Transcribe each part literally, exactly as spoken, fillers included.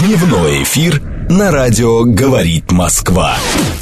Дневной эфир на радио «Говорит Москва».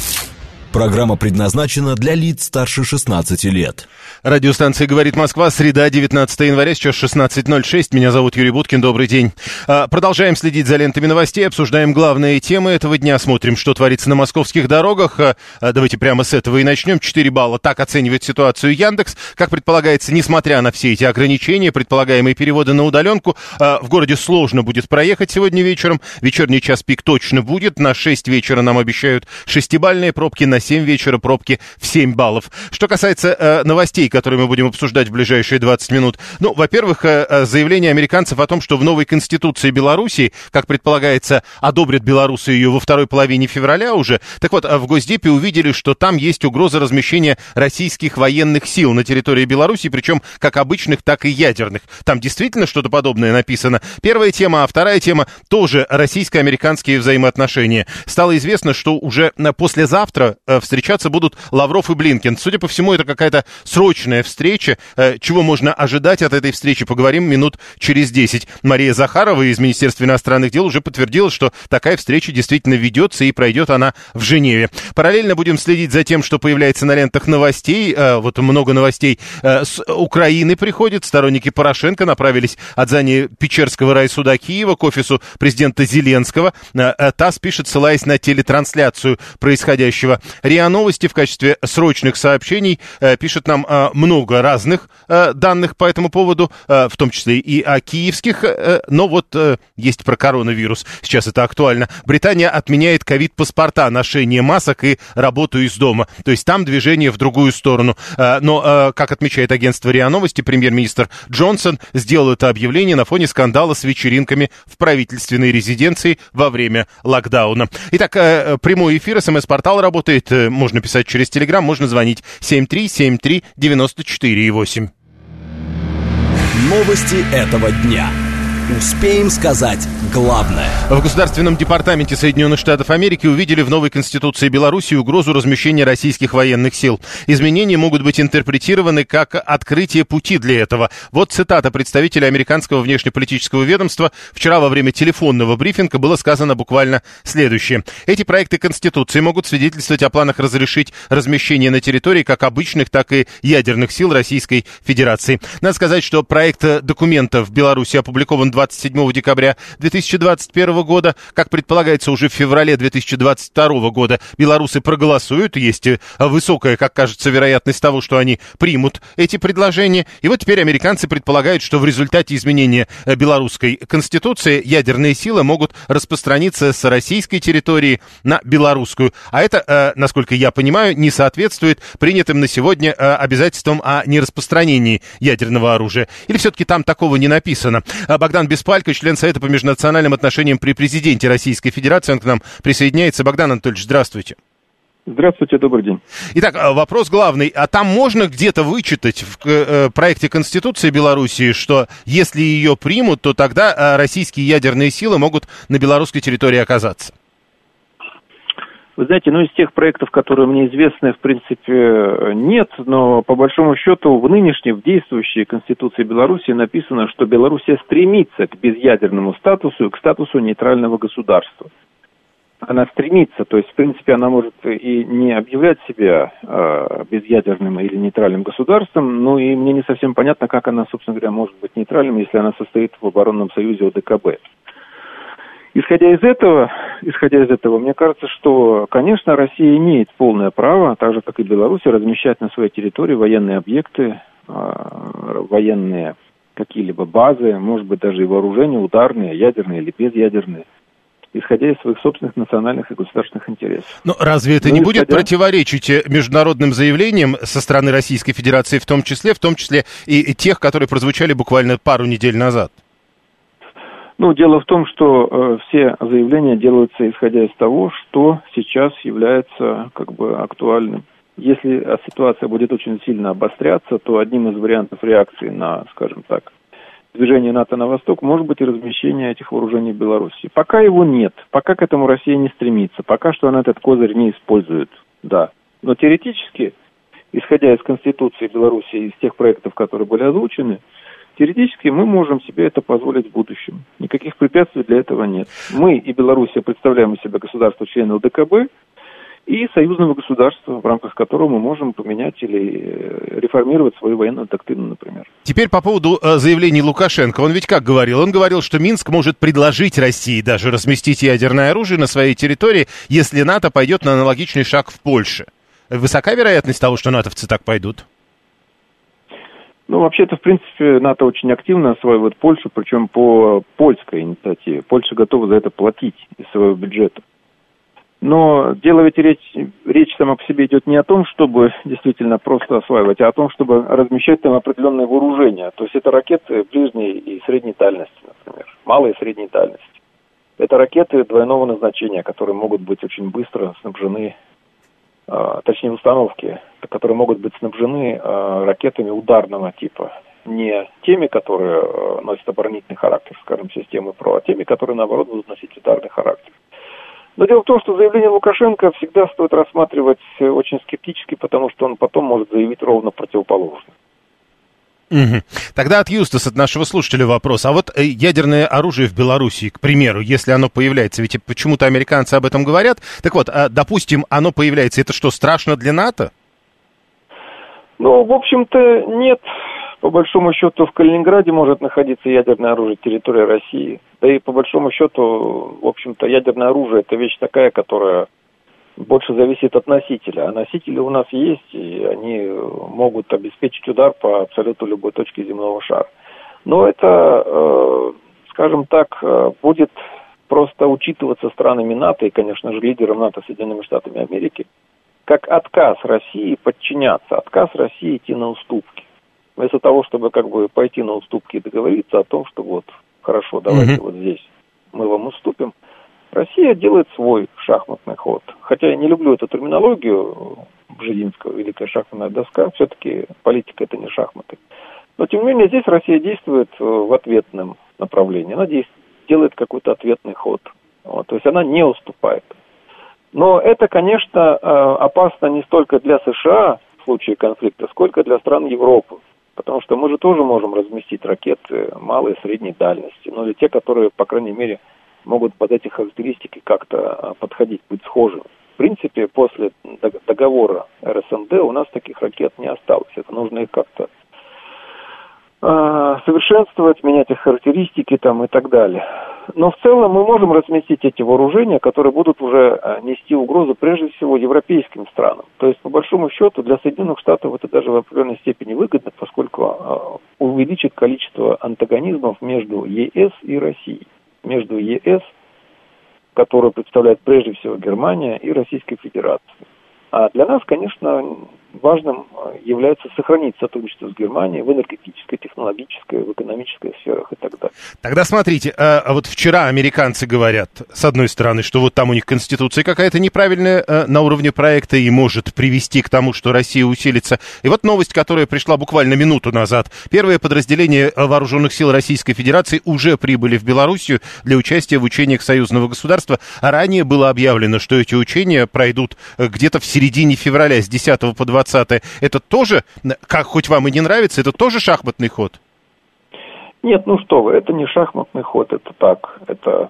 Программа предназначена для лиц старше шестнадцати лет. Радиостанция «Говорит Москва», среда, девятнадцатого января, сейчас шестнадцать ноль шесть. Меня зовут Юрий Буткин, добрый день. Продолжаем следить за лентами новостей, обсуждаем главные темы этого дня, смотрим, что творится на московских дорогах. Давайте прямо с этого и начнем. четыре балла. Так оценивает ситуацию Яндекс. Как предполагается, несмотря на все эти ограничения, предполагаемые переводы на удаленку, в городе сложно будет проехать сегодня вечером. Вечерний час пик точно будет. На шесть вечера нам обещают шестибалльные пробки, на семь вечера пробки в семь баллов. Что касается э, новостей, которые мы будем обсуждать в ближайшие двадцать минут. Ну, во-первых, э, заявление американцев о том, что в новой Конституции Белоруссии, как предполагается, одобрят белорусы ее во второй половине февраля уже. Так вот, в Госдепе увидели, что там есть угроза размещения российских военных сил на территории Беларуси, причем как обычных, так и ядерных. Там действительно что-то подобное написано. Первая тема, а вторая тема тоже российско-американские взаимоотношения. Стало известно, что уже послезавтра встречаться будут Лавров и Блинкен. Судя по всему, это какая-то срочная встреча. Чего можно ожидать от этой встречи, поговорим минут через десять. Мария Захарова из Министерства иностранных дел уже подтвердила, что такая встреча действительно ведется и пройдет она в Женеве. Параллельно будем следить за тем, что появляется на лентах новостей. Вот много новостей с Украины приходит. Сторонники Порошенко направились от здания Печерского райсуда Киева к офису президента Зеленского. ТАСС пишет, ссылаясь на телетрансляцию происходящего. РИА Новости в качестве срочных сообщений э, пишет нам э, много разных э, данных по этому поводу, э, в том числе и о киевских, э, но вот э, есть про коронавирус, сейчас это актуально. Британия отменяет ковид-паспорта, ношение масок и работу из дома, то есть там движение в другую сторону. Э, но, э, как отмечает агентство РИА Новости, премьер-министр Джонсон сделал это объявление на фоне скандала с вечеринками в правительственной резиденции во время локдауна. Итак, э, прямой эфир, СМС-портал работает. Можно писать через Телеграм, можно звонить семь три семь три девяносто четыре восемь. Новости этого дня. Успеем сказать главное. В Государственном департаменте Соединенных Штатов Америки увидели в новой Конституции Беларуси угрозу размещения российских военных сил. Изменения могут быть интерпретированы как открытие пути для этого. Вот цитата представителя американского внешнеполитического ведомства. Вчера во время телефонного брифинга было сказано буквально следующее. Эти проекты Конституции могут свидетельствовать о планах разрешить размещение на территории как обычных, так и ядерных сил Российской Федерации. Надо сказать, что проект документа в Беларуси опубликован двадцать седьмого декабря две тысячи двадцать первого года. Как предполагается, уже в феврале две тысячи двадцать второго года белорусы проголосуют. Есть высокая, как кажется, вероятность того, что они примут эти предложения. И вот теперь американцы предполагают, что в результате изменения белорусской конституции ядерные силы могут распространиться с российской территории на белорусскую. А это, насколько я понимаю, не соответствует принятым на сегодня обязательствам о нераспространении ядерного оружия. Или все-таки там такого не написано? Богдан Беспалько, член Совета по межнациональным отношениям при президенте Российской Федерации. Он к нам присоединяется. Богдан Анатольевич, здравствуйте. Здравствуйте, добрый день. Итак, вопрос главный. А там можно где-то вычитать в э, проекте Конституции Белоруссии, что если ее примут, то тогда э, российские ядерные силы могут на белорусской территории оказаться? Вы знаете, ну из тех проектов, которые мне известны, в принципе, нет, но по большому счету в нынешней, в действующей Конституции Беларуси написано, что Белоруссия стремится к безъядерному статусу и к статусу нейтрального государства. Она стремится, то есть, в принципе, она может и не объявлять себя э, безъядерным или нейтральным государством, но и мне не совсем понятно, как она, собственно говоря, может быть нейтральным, если она состоит в оборонном союзе ОДКБ. Исходя из этого, исходя из этого, мне кажется, что, конечно, Россия имеет полное право, так же, как и Беларусь, размещать на своей территории военные объекты, военные какие-либо базы, может быть, даже и вооружения, ударные, ядерные или безъядерные, исходя из своих собственных национальных и государственных интересов. Но разве это ну, не исходя... будет противоречить международным заявлениям со стороны Российской Федерации, в том числе, в том числе и тех, которые прозвучали буквально пару недель назад? Ну, дело в том, что э, все заявления делаются исходя из того, что сейчас является как бы актуальным. Если ситуация будет очень сильно обостряться, то одним из вариантов реакции на, скажем так, движение НАТО на восток может быть и размещение этих вооружений в Беларуси. Пока его нет, пока к этому Россия не стремится, пока что она этот козырь не использует, да. Но теоретически, исходя из Конституции Беларуси, из тех проектов, которые были озвучены, Теоретически мы можем себе это позволить в будущем. Никаких препятствий для этого нет. Мы и Белоруссия представляем из себя государство-член ЛДКБ и союзного государства, в рамках которого мы можем поменять или реформировать свою военную доктрину, например. Теперь по поводу э, заявлений Лукашенко. Он ведь как говорил? Он говорил, что Минск может предложить России даже разместить ядерное оружие на своей территории, если НАТО пойдет на аналогичный шаг в Польше. Высока вероятность того, что натовцы так пойдут? Ну, вообще-то, в принципе, НАТО очень активно осваивает Польшу, причем по польской инициативе. Польша готова за это платить из своего бюджета. Но дело ведь речь, речь сама по себе идет не о том, чтобы действительно просто осваивать, а о том, чтобы размещать там определенные вооружения. То есть это ракеты ближней и средней дальности, например, малой и средней дальности. Это ракеты двойного назначения, которые могут быть очень быстро снабжены, э, точнее установки, которые могут быть снабжены э, ракетами ударного типа. Не теми, которые э, носят оборонительный характер, скажем, системы ПРО, а теми, которые, наоборот, будут носить ударный характер. Но дело в том, что заявление Лукашенко всегда стоит рассматривать очень скептически, потому что он потом может заявить ровно противоположное. Угу. Тогда от Юстас, от нашего слушателя вопрос. А вот ядерное оружие в Белоруссии, к примеру, если оно появляется, ведь почему-то американцы об этом говорят. Так вот, допустим, оно появляется, это что, страшно для НАТО? Ну, в общем-то, нет. По большому счету, в Калининграде может находиться ядерное оружие территории России. Да и по большому счету, в общем-то, ядерное оружие – это вещь такая, которая больше зависит от носителя. А носители у нас есть, и они могут обеспечить удар по абсолютно любой точке земного шара. Но это, скажем так, будет просто учитываться странами НАТО и, конечно же, лидером НАТО Соединенными Штатами Америки, как отказ России подчиняться, отказ России идти на уступки. Вместо того, чтобы как бы пойти на уступки и договориться о том, что вот, хорошо, давайте mm-hmm. вот здесь мы вам уступим, Россия делает свой шахматный ход. Хотя я не люблю эту терминологию Бжезинского, великая шахматная доска, все-таки политика это не шахматы. Но тем не менее здесь Россия действует в ответном направлении, она действует, делает какой-то ответный ход. Вот, то есть она не уступает. Но это, конечно, опасно не столько для США в случае конфликта, сколько для стран Европы. Потому что мы же тоже можем разместить ракеты малой и средней дальности. Ну, или те, которые, по крайней мере, могут под эти характеристики как-то подходить, быть схожими. В принципе, после договора эр эс эн дэ у нас таких ракет не осталось. Это нужно их как-то э, совершенствовать, менять их характеристики там, и так далее. Но в целом мы можем разместить эти вооружения, которые будут уже нести угрозу прежде всего европейским странам. То есть, по большому счету, для Соединенных Штатов это даже в определенной степени выгодно, поскольку увеличит количество антагонизмов между е эс и Россией. Между е эс, которую представляет прежде всего Германия, и Российской Федерацией. А для нас, конечно, важным является сохранить сотрудничество с Германией в энергетической, технологической, в экономической сферах и так далее. Тогда смотрите, а, а вот вчера американцы говорят, с одной стороны, что вот там у них конституция какая-то неправильная а, на уровне проекта и может привести к тому, что Россия усилится. И вот новость, которая пришла буквально минуту назад. Первые подразделения вооруженных сил Российской Федерации уже прибыли в Белоруссию для участия в учениях союзного государства. А ранее было объявлено, что эти учения пройдут где-то в середине февраля, с десятого по двадцатое. Это тоже, как хоть вам и не нравится, это тоже шахматный ход? Нет, ну что вы, это не шахматный ход, это так, это,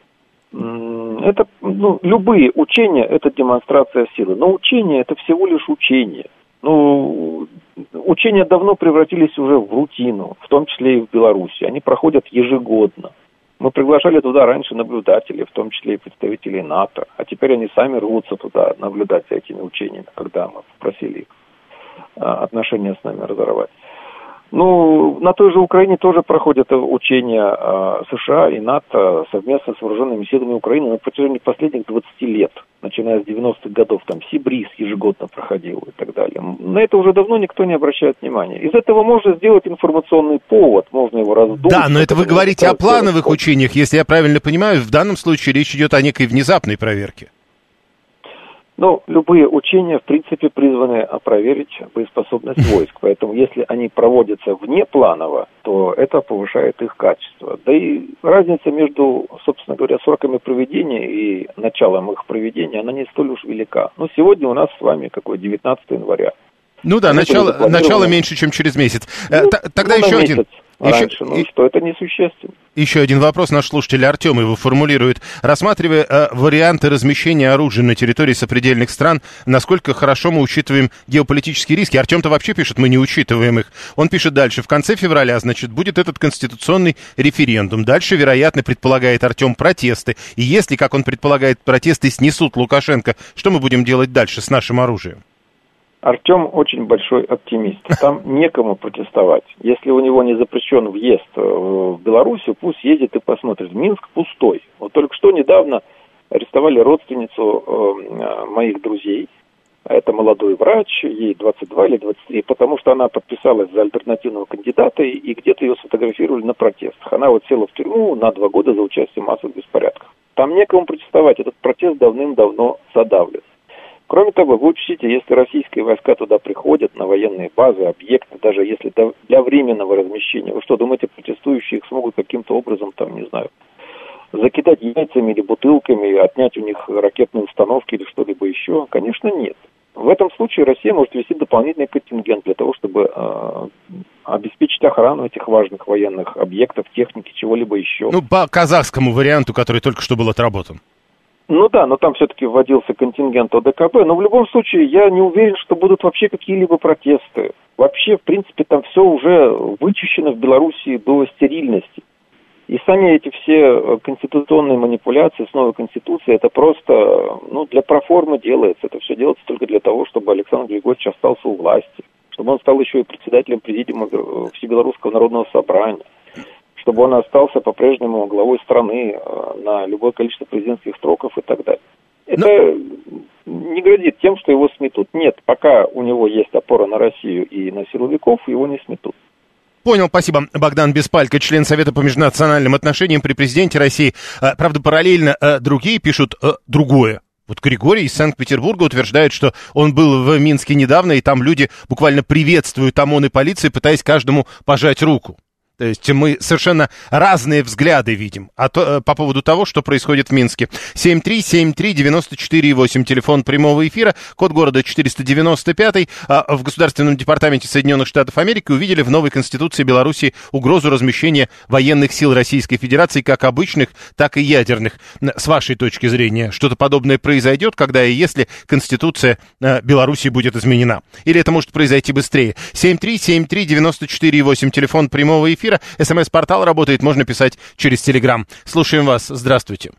это ну, любые учения, это демонстрация силы, но учения это всего лишь учения. Ну, учения давно превратились уже в рутину, в том числе и в Беларуси, они проходят ежегодно. Мы приглашали туда раньше наблюдателей, в том числе и представителей НАТО, а теперь они сами рвутся туда наблюдать за этими учениями, когда мы попросили их отношения с нами разорвать. Ну, на той же Украине тоже проходят учения США и НАТО совместно с вооруженными силами Украины на протяжении последних двадцати лет, начиная с девяностых годов, там Сибриз ежегодно проходил и так далее. На это уже давно никто не обращает внимания. Из этого можно сделать информационный повод, можно его раздуть. Да, но это вы говорите о плановых учениях, если я правильно понимаю, в данном случае речь идет о некой внезапной проверке. Но любые учения, в принципе, призваны проверить боеспособность войск. Поэтому, если они проводятся внепланово, то это повышает их качество. Да и разница между, собственно говоря, сроками проведения и началом их проведения, она не столь уж велика. Но сегодня у нас с вами какое девятнадцатое января. Ну да, начало, начало меньше, чем через месяц. Ну, Тогда ну, еще один, раньше, ну и... что это несущественно. Еще один вопрос наш слушатель Артем его формулирует. Рассматривая э, варианты размещения оружия на территории сопредельных стран, насколько хорошо мы учитываем геополитические риски? Артем-то вообще пишет, мы не учитываем их. Он пишет дальше. В конце февраля, значит, будет этот конституционный референдум. Дальше, вероятно, предполагает Артем, протесты. И если, как он предполагает, протесты снесут Лукашенко, что мы будем делать дальше с нашим оружием? Артем очень большой оптимист. Там некому протестовать. Если у него не запрещен въезд в Белоруссию, пусть едет и посмотрит. Минск пустой. Вот только что недавно арестовали родственницу э, моих друзей. Это молодой врач, ей двадцать два или двадцать три, потому что она подписалась за альтернативного кандидата, и где-то ее сфотографировали на протестах. Она вот села в тюрьму на два года за участие в массовых беспорядках. Там некому протестовать. Этот протест давным-давно задавлен. Кроме того, вы учтите, если российские войска туда приходят, на военные базы, объекты, даже если для временного размещения, вы что, думаете, протестующие их смогут каким-то образом, там, не знаю, закидать яйцами или бутылками, отнять у них ракетные установки или что-либо еще? Конечно, нет. В этом случае Россия может ввести дополнительный контингент для того, чтобы э, обеспечить охрану этих важных военных объектов, техники, чего-либо еще. Ну, по казахскому варианту, который только что был отработан. Ну да, но там все-таки вводился контингент ОДКБ, но в любом случае я не уверен, что будут вообще какие-либо протесты. Вообще, в принципе, там все уже вычищено в Белоруссии до стерильности. И сами эти все конституционные манипуляции с новой конституцией, это просто, ну, для проформы делается. Это все делается только для того, чтобы Александр Григорьевич остался у власти, чтобы он стал еще и председателем президиума Всебелорусского народного собрания, чтобы он остался по-прежнему главой страны на любое количество президентских сроков и так далее. Это Но... не грозит тем, что его сметут. Нет, пока у него есть опора на Россию и на силовиков, его не сметут. Понял, спасибо. Богдан Беспалько, член Совета по межнациональным отношениям при президенте России. Правда, параллельно другие пишут другое. Вот Григорий из Санкт-Петербурга утверждает, что он был в Минске недавно, и там люди буквально приветствуют ОМОН и полицию, пытаясь каждому пожать руку. То есть мы совершенно разные взгляды видим а то, по поводу того, что происходит в Минске. семь три семь три девять четыре восемь, телефон прямого эфира, код города четыреста девяносто пять. В Государственном департаменте Соединенных Штатов Америки увидели в новой Конституции Беларуси угрозу размещения военных сил Российской Федерации, как обычных, так и ядерных. С вашей точки зрения, что-то подобное произойдет, когда и если Конституция Беларуси будет изменена? Или это может произойти быстрее? семь три семь три девять четыре восемь, телефон прямого эфира. СМС-портал работает, можно писать через Телеграм. Слушаем вас. Здравствуйте.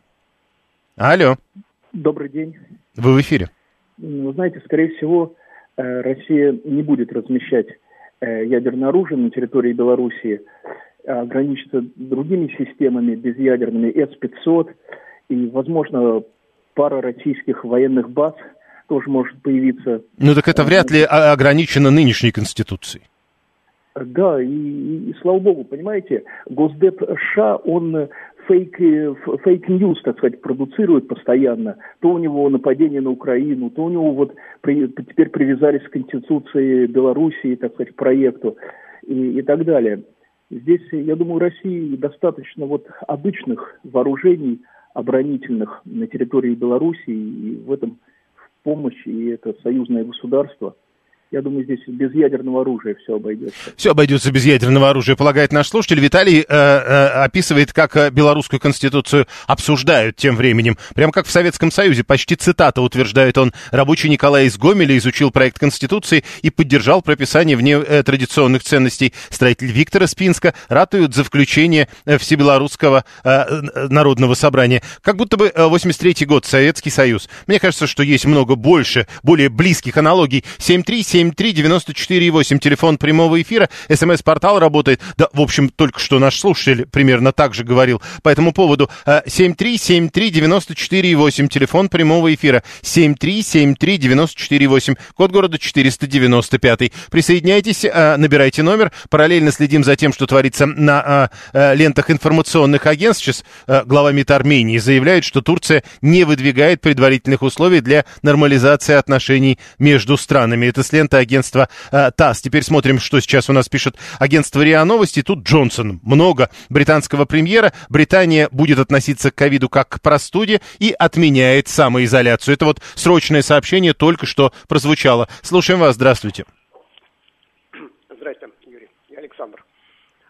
Алло. Добрый день. Вы в эфире. Вы знаете, скорее всего, Россия не будет размещать ядерное оружие на территории Белоруссии, а ограничится другими системами безъядерными, эс пятьсот, и, возможно, пара российских военных баз тоже может появиться. Ну так это вряд ли ограничено нынешней Конституцией. Да, и, и, и слава богу, понимаете, Госдеп США, он фейк, фейк-ньюс, так сказать, продуцирует постоянно. То у него нападение на Украину, то у него вот при, теперь привязались к Конституции Белоруссии, так сказать, к проекту и, и так далее. Здесь, я думаю, России достаточно вот обычных вооружений оборонительных на территории Белоруссии, и в этом в помощь, и это союзное государство. Я думаю, здесь без ядерного оружия все обойдется. Все обойдется без ядерного оружия, полагает наш слушатель. Виталий э, э, описывает, как белорусскую конституцию обсуждают тем временем. Прямо как в Советском Союзе, почти цитата, утверждает он. Рабочий Николай из Гомеля изучил проект Конституции и поддержал прописание вне э, традиционных ценностей. Строитель Виктора Спинска ратует за включение э, Всебелорусского э, народного собрания. Как будто бы э, восемьдесят третий год, Советский Союз. Мне кажется, что есть много больше, более близких аналогий. семь три семь три девять четыре восемь, телефон прямого эфира, СМС-портал работает. Да, в общем, только что наш слушатель примерно так же говорил по этому поводу. семь три семь три девять четыре восемь, телефон прямого эфира, семь три семь три девять четыре восемь, код города четыреста девяносто пять. Присоединяйтесь, набирайте номер, параллельно следим за тем, что творится на лентах информационных агентств. Сейчас глава МИД Армении заявляет, что Турция не выдвигает предварительных условий для нормализации отношений между странами. Это с ленты агентства э, ТАСС. Теперь смотрим, что сейчас у нас пишет агентство РИА Новости. Тут Джонсон. Много британского премьера. Британия будет относиться к ковиду как к простуде и отменяет самоизоляцию. Это вот срочное сообщение только что прозвучало. Слушаем вас. Здравствуйте. Здравствуйте, Юрий. Я Александр.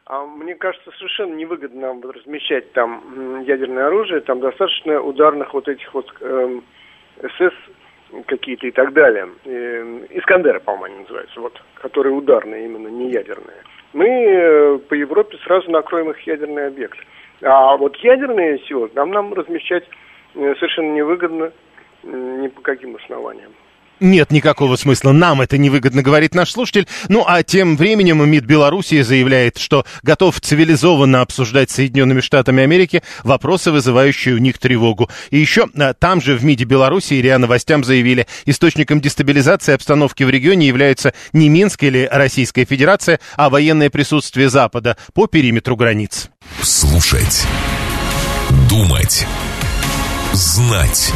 А мне кажется, совершенно невыгодно нам размещать там ядерное оружие, там достаточно ударных вот этих вот эм, СС какие-то и так далее. Э, Искандеры, по-моему, они называются, вот, которые ударные именно, не ядерные. Мы э, по Европе сразу накроем их ядерный объект. А вот ядерные силы нам, нам размещать э, совершенно невыгодно э, ни по каким основаниям. Нет никакого смысла. Нам это невыгодно, говорит наш слушатель. Ну, а тем временем МИД Белоруссии заявляет, что готов цивилизованно обсуждать с Соединенными Штатами Америки вопросы, вызывающие у них тревогу. И еще там же в МИДе Белоруссии РИА Новостям заявили, источником дестабилизации обстановки в регионе являются не Минск или Российская Федерация, а военное присутствие Запада по периметру границ. Слушать, думать, знать.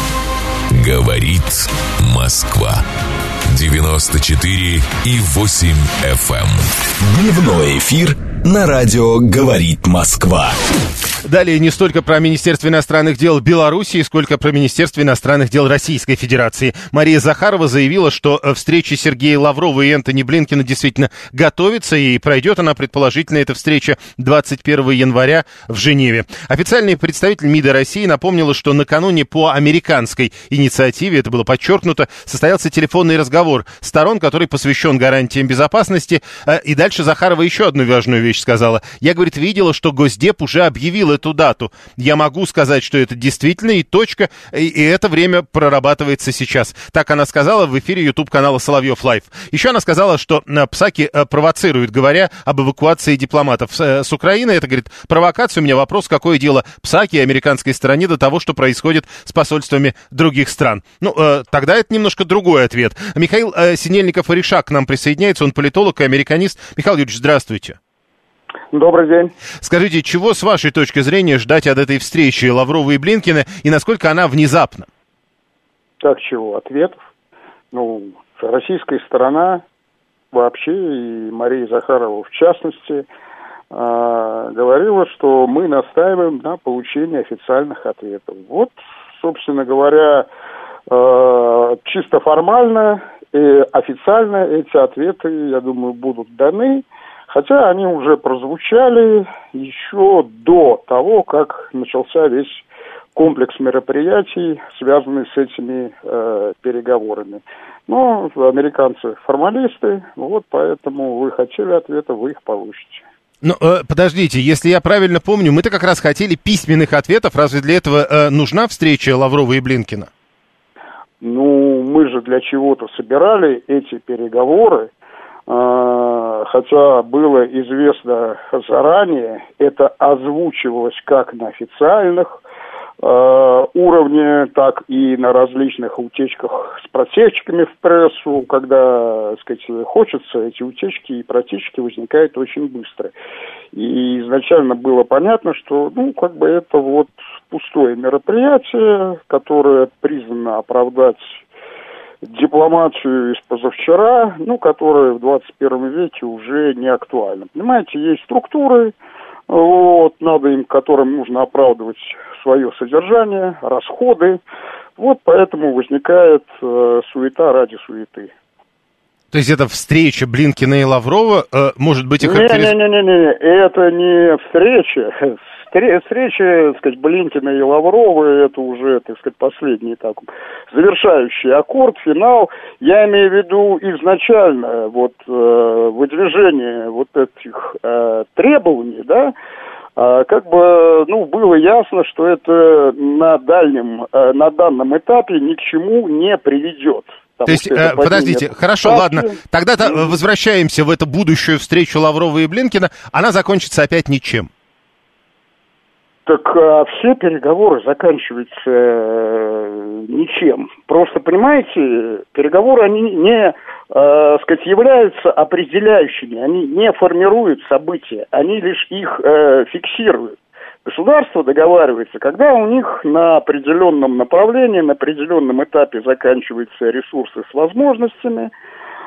Говорит Москва. девяносто четыре и восемь эф эм. Дневной эфир на радио «Говорит Москва». Далее не столько про Министерство иностранных дел Белоруссии, сколько про Министерство иностранных дел Российской Федерации. Мария Захарова заявила, что встреча Сергея Лаврова и Энтони Блинкена действительно готовится, и пройдет она, предположительно, эта встреча двадцать первого января в Женеве. Официальный представитель МИДа России напомнила, что накануне по американской инициативе, это было подчеркнуто, состоялся телефонный разговор сторон, который посвящен гарантиям безопасности. И дальше Захарова еще одну важную вещь сказала. Я, говорит, видела, что Госдеп уже объявил эту дату. Я могу сказать, что это действительно и точка, и, и это время прорабатывается сейчас. Так она сказала в эфире YouTube-канала Соловьев Лайв. Еще она сказала, что Псаки провоцируют, говоря об эвакуации дипломатов с, с Украины. Это, говорит, провокация. У меня вопрос, какое дело Псаки и американской стороне до того, что происходит с посольствами других стран. Ну, э, тогда это немножко другой ответ. Михаил э, Синельников-Оришак к нам присоединяется. Он политолог и американист. Михаил Юрьевич, здравствуйте. Добрый день. Скажите, чего, с вашей точки зрения, ждать от этой встречи Лаврова и Блинкена, и насколько она внезапна? Так, чего? Ответов? Ну, российская сторона вообще, и Мария Захарова в частности, э, говорила, что мы настаиваем на получении официальных ответов. Вот, собственно говоря, э, чисто формально и официально эти ответы, я думаю, будут даны. Хотя они уже прозвучали еще до того, как начался весь комплекс мероприятий, связанный с этими э, переговорами. Но американцы формалисты, вот поэтому вы хотели ответа, вы их получите. Ну, э, подождите, если я правильно помню, мы-то как раз хотели письменных ответов. Разве для этого э, нужна встреча Лаврова и Блинкена? Ну, мы же для чего-то собирали эти переговоры. Хотя было известно заранее, это озвучивалось как на официальных э, уровнях, так и на различных утечках с протечками в прессу, когда, так сказать, хочется, эти утечки и протечки возникают очень быстро. И изначально было понятно, что, ну, как бы это вот пустое мероприятие, которое призвано оправдать дипломатию из позавчера, ну, которая в двадцать первом веке уже не актуальна. Понимаете, есть структуры, вот, надо им, которым нужно оправдывать свое содержание, расходы. Вот поэтому возникает э, суета ради суеты. То есть это встреча Блинкена и Лаврова, э, может быть, их... Не-не-не, это не встреча. Встреча, так сказать, Блинкена и Лаврова, это уже, так сказать, последний так, завершающий аккорд, финал. Я имею в виду изначально вот э, выдвижение вот этих э, требований, да, э, как бы, ну, было ясно, что это на дальнем, э, на данном этапе ни к чему не приведет. То есть, э, подождите, хорошо, партии. Ладно, тогда-то возвращаемся в эту будущую встречу Лаврова и Блинкена, она закончится опять ничем. Так а, все переговоры заканчиваются э, ничем. Просто, понимаете, переговоры, они не, э, сказать, являются определяющими, они не формируют события, они лишь их э, фиксируют. Государство договаривается, когда у них на определенном направлении, на определенном этапе заканчиваются ресурсы с возможностями,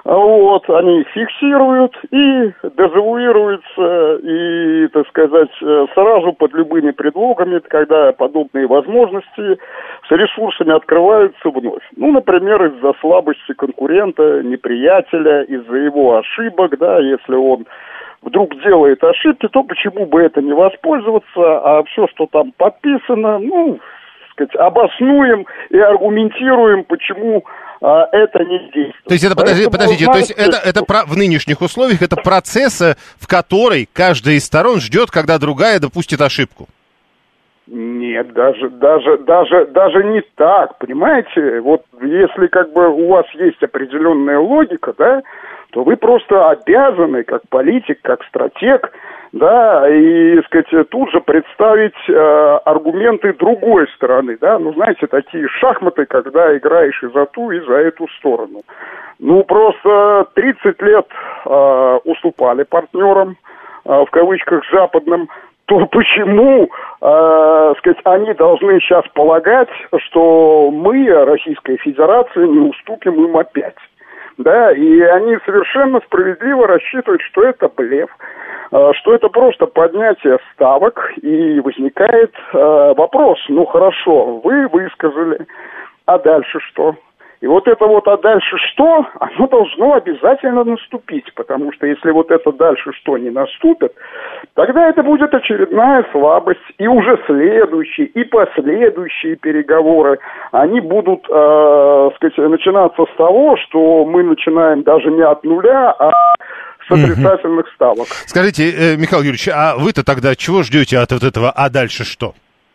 Вот, они их фиксируют и дезавуируются, и, так сказать, сразу под любыми предлогами, когда подобные возможности с ресурсами открываются вновь. Ну, например, из-за слабости конкурента, неприятеля, из-за его ошибок, да, если он вдруг делает ошибки, то почему бы это не воспользоваться, а все, что там подписано, ну, так сказать, обоснуем и аргументируем, почему а, это не действует. То есть это, подождите, подождите, то есть это, это про, в нынешних условиях это процесс, в который каждая из сторон ждет, когда другая допустит ошибку? Нет, даже, даже, даже, даже не так, понимаете? Вот если как бы у вас есть определенная логика, да, то вы просто обязаны, как политик, как стратег, да, и, так сказать, тут же представить э, аргументы другой стороны, да, ну, знаете, такие шахматы, когда играешь и за ту, и за эту сторону. Ну, просто тридцать лет э, уступали партнерам, э, в кавычках, западным, то почему, э, сказать, они должны сейчас полагать, что мы, Российская Федерация, не уступим им опять? Да, и они совершенно справедливо рассчитывают, что это блеф, э, что это просто поднятие ставок, и возникает э, вопрос, ну хорошо, вы высказали, а дальше что? И вот это вот «а дальше что?» оно должно обязательно наступить, потому что если вот это «дальше что» не наступит, тогда это будет очередная слабость, и уже следующие, и последующие переговоры, они будут, э, сказать, начинаться с того, что мы начинаем даже не от нуля, а с отрицательных ставок. Скажите, э, Михаил Юрьевич, а вы-то тогда чего ждете от вот этого «а дальше что»?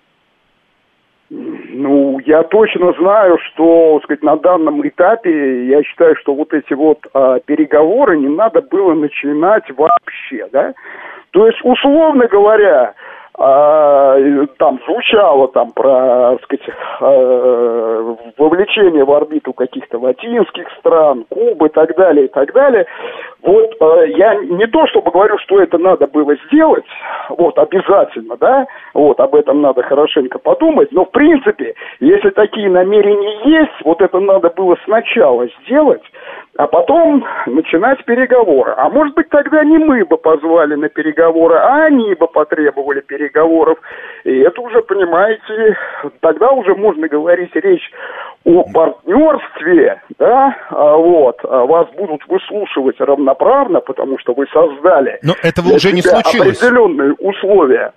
Ну, я точно знаю, что, так сказать, на данном этапе, я считаю, что вот эти вот а, переговоры не надо было начинать вообще, да. То есть, условно говоря, а, там звучало там про, так сказать, а, вовлечение в орбиту каких-то латинских стран, Кубы и так далее, и так далее. Вот а, я не то чтобы говорю, что это надо было сделать, вот, обязательно, да, вот, об этом надо хорошенько подумать, но, в принципе, если такие намерения есть, вот это надо было сначала сделать, а потом начинать переговоры. А может быть, тогда не мы бы позвали на переговоры, а они бы потребовали переговоров. И это уже, понимаете, тогда уже можно говорить речь о партнерстве, да, а вот, а вас будут выслушивать равноправно, потому что вы создали Но этого уже не случилось. Определенные условия.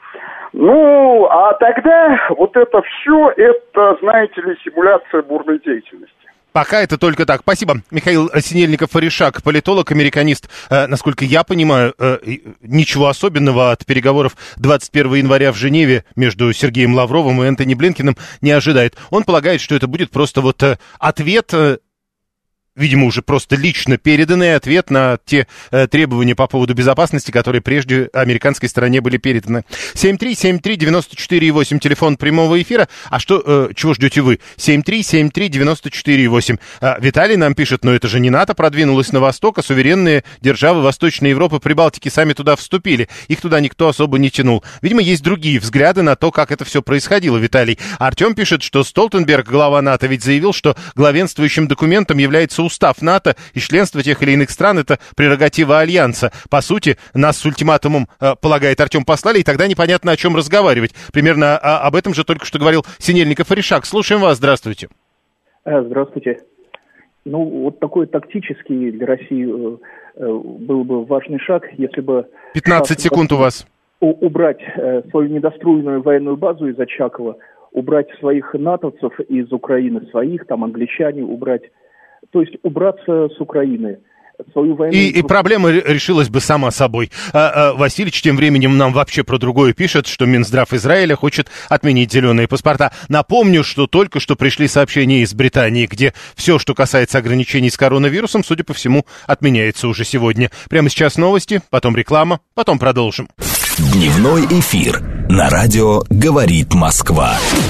Ну, а тогда вот это все, это, знаете ли, симуляция бурной деятельности. Пока это только так. Спасибо. Михаил Синельников-Фаришак, политолог, американист. Э, насколько я понимаю, э, ничего особенного от переговоров двадцать первого января в Женеве между Сергеем Лавровым и Энтони Блинкеном не ожидает. Он полагает, что это будет просто вот э, ответ... Э, видимо, уже просто лично переданный ответ на те э, требования по поводу безопасности, которые прежде американской стороне были переданы. семь три семь три девять четыре восемь, телефон прямого эфира. А что, э, чего ждете вы? семь три семь три девять четыре восемь. А, Виталий нам пишет, но это же не НАТО продвинулось на восток, а суверенные державы Восточной Европы, Прибалтики сами туда вступили. Их туда никто особо не тянул. Видимо, есть другие взгляды на то, как это все происходило, Виталий. Артем пишет, что Столтенберг, глава НАТО, ведь заявил, что главенствующим документом является устав НАТО, и членство тех или иных стран — это прерогатива Альянса. По сути, нас с ультиматумом, э, полагает Артем, послали, и тогда непонятно, о чем разговаривать. Примерно а, об этом же только что говорил Синельников-Фаришак. Слушаем вас, здравствуйте. Здравствуйте. Ну, вот такой тактический для России э, э, был бы важный шаг, если бы... пятнадцать секунд у вас. Убрать э, свою недостроенную военную базу из Очакова, убрать своих натовцев из Украины, своих, там, англичане убрать. То есть убраться с Украины. Свою войну... И, и проблема решилась бы сама собой. А, а, Васильевич тем временем нам вообще про другое пишет, что Минздрав Израиля хочет отменить зеленые паспорта. Напомню, что только что пришли сообщения из Британии, где все, что касается ограничений с коронавирусом, судя по всему, отменяется уже сегодня. Прямо сейчас новости, потом реклама, потом продолжим. Дневной эфир на радио «Говорит Москва».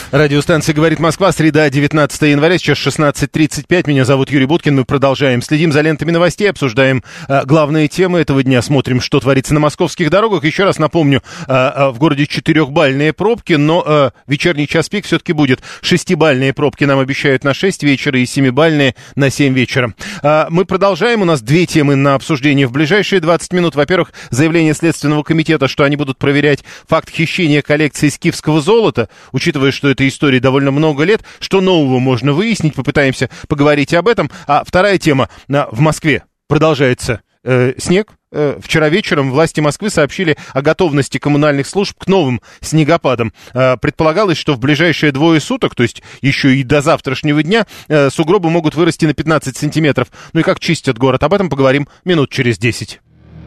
Радиостанция «Говорит Москва», среда, девятнадцатое января, сейчас шестнадцать тридцать пять. Меня зовут Юрий Буткин, мы продолжаем. Следим за лентами новостей, обсуждаем а, главные темы этого дня, смотрим, что творится на московских дорогах. Еще раз напомню, а, а, в городе четырехбальные пробки, но а, вечерний час пик все-таки будет. Шестибальные пробки нам обещают на шесть вечера и семибальные на семь вечера. А, мы продолжаем, у нас две темы на обсуждение в ближайшие двадцать минут. Во-первых, заявление Следственного комитета, что они будут проверять факт хищения коллекции скифского золота, учитывая, что это истории довольно много лет. Что нового можно выяснить? Попытаемся поговорить об этом. А вторая тема. В Москве продолжается э, снег. Э, вчера вечером власти Москвы сообщили о готовности коммунальных служб к новым снегопадам. Э, предполагалось, что в ближайшие двое суток, то есть еще и до завтрашнего дня, э, сугробы могут вырасти на пятнадцать сантиметров. Ну и как чистят город? Об этом поговорим минут через десять.